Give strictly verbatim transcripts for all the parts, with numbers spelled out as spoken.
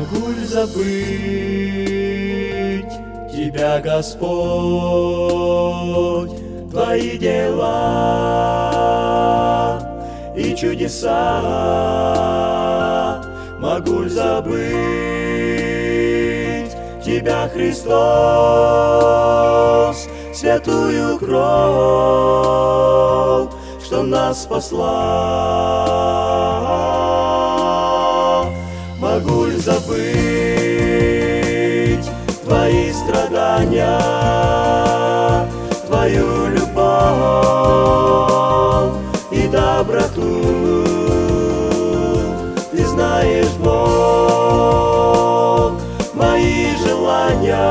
Могу ли забыть Тебя, Господь, Твои дела и чудеса? Могу ли забыть Тебя, Христос, святую кровь, что нас спасла? Могу ли забыть Твои страдания, Твою любовь и доброту? Ты знаешь, Бог, мои желания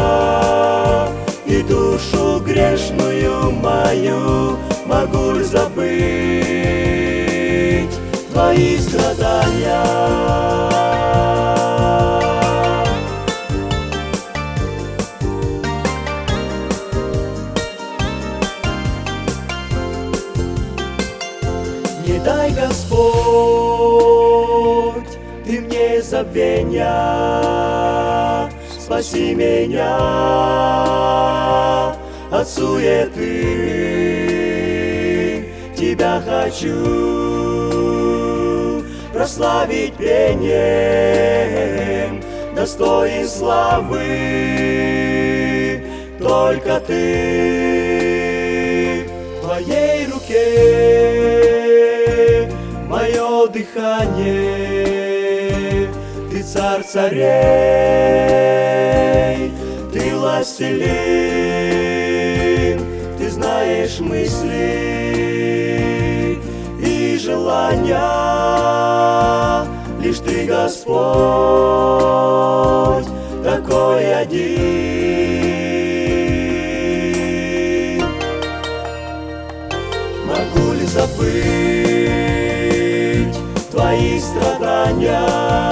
и душу грешную мою. Могу ли забыть Твои страдания? Не дай, Господь, Ты мне забвения, спаси меня от суеты. Тебя хочу прославить пением, достоин славы только Ты. В Твоей руке мое дыхание, Ты царь царей, Ты властелин, Ты знаешь мысли и желания. Лишь Ты, Господь, такой один. Могу ли забыть Твои страдания,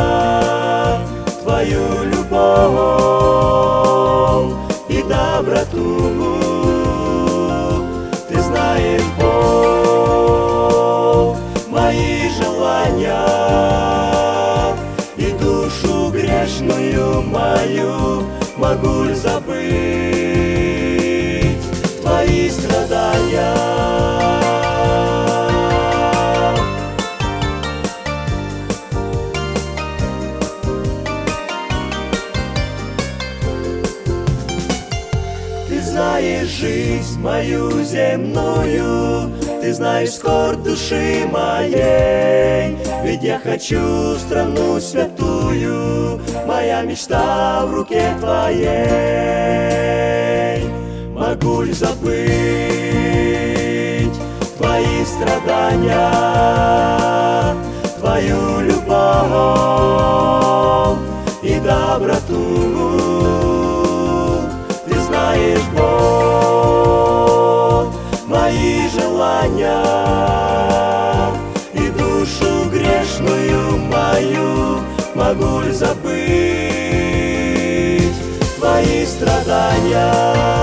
Твою любовь и доброту? Ты знаешь, Бог, мои желания и душу грешную мою. Могу ли забыть Твои страдания? Ты знаешь жизнь мою земную, Ты знаешь скорбь души моей. Ведь я хочу страну святую, моя мечта в руке Твоей. Могу ли забыть Твои страдания, Твою любовь и доброту? Ты знаешь, Бог, мои желания и душу грешную мою. Могу ли забыть Твои страдания?